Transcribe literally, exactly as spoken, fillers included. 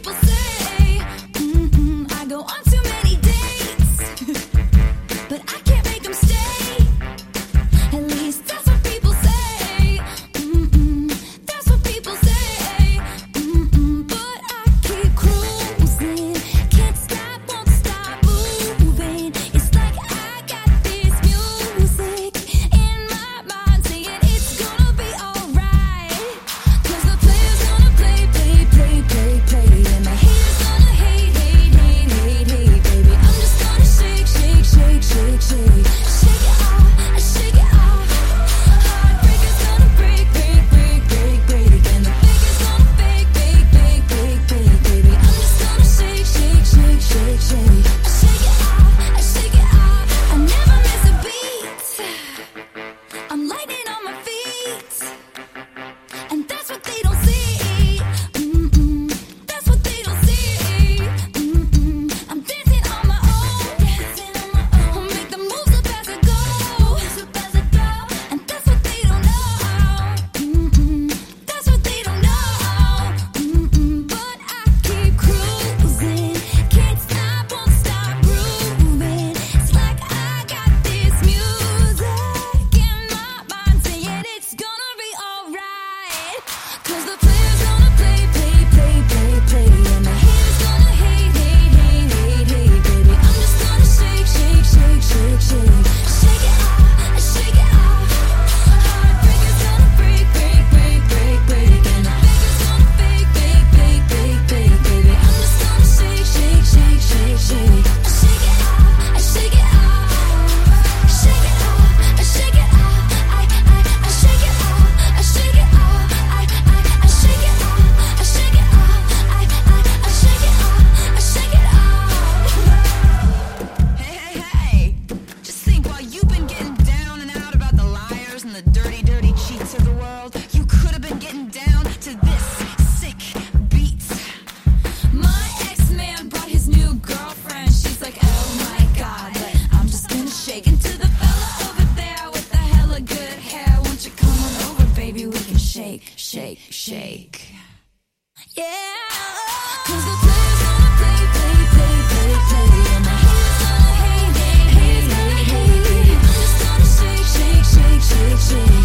people say. Mm-mm, I go on too many dates, but I can't make them stay. At least that's what people say. Mm-mm, that's what people say. Mm-mm, but I keep cruising, can't stop, won't stop moving. It's like I got this music in my mind saying it's gonna be alright. 'Cause the player's gonna play, play, play, play, play, and the haters gonna hate, hate, hate, hate, hate, baby. I'm just gonna shake, shake, shake, shake, shake, shake it off, I shake it off. Heartbreaker's gonna break, break, break, break, break, and the faker's gonna fake, fake, fake, fake, fake, baby. I'm just gonna shake, shake, shake, shake, shake, I shake it off, I shake it off. I never miss a beat. I'm lightning on my feet, and that's what they don't see. Mm-mm, that's what they don't see. Mm-mm, I'm dancing on my own, dancing on my own. I'll make the moves up as I go, moves up as I go, and that's what they don't know. Mm-mm, that's what they don't know. Mm-mm, but I keep cruising, can't stop, won't stop grooving. It's like I got this music in my mind saying it's gonna be alright. 'Cause the player's gonna play, play, play, play, play, and the haters gonna hate, hate, hate, hate, hate, baby. I'm just gonna shake, shake, shake, shake, shake, shake it off, I shake it off. Heartbreaker's gonna break, break, break, break, break, and the faker's gonna fake, fake, fake, fake, fake, baby. I'm just gonna shake, shake, shake, shake, shake, I shake it off, I shake it off, shake it off, I shake it off, I, I, I shake it off, I shake it off, I, I, I shake it off, I shake it off, I, I, I shake it off, I shake it off. Hey, hey, hey! Just think, while you've been getting down and out about the liars and the dirty, dirty cheats of the world, you could have been getting down to this sick beat. My ex-man brought his new girlfriend. She's like, oh my god, but I'm just gonna shake into the fella over there with the hella good hair. Won't you come on over, baby? We can shake, shake, shake. Yeah. 'Cause the player's gonna play, play, play, play, play, and the haters gonna hate, hate, hate, hate, hate. I'm just gonna shake, shake, shake, shake, shake.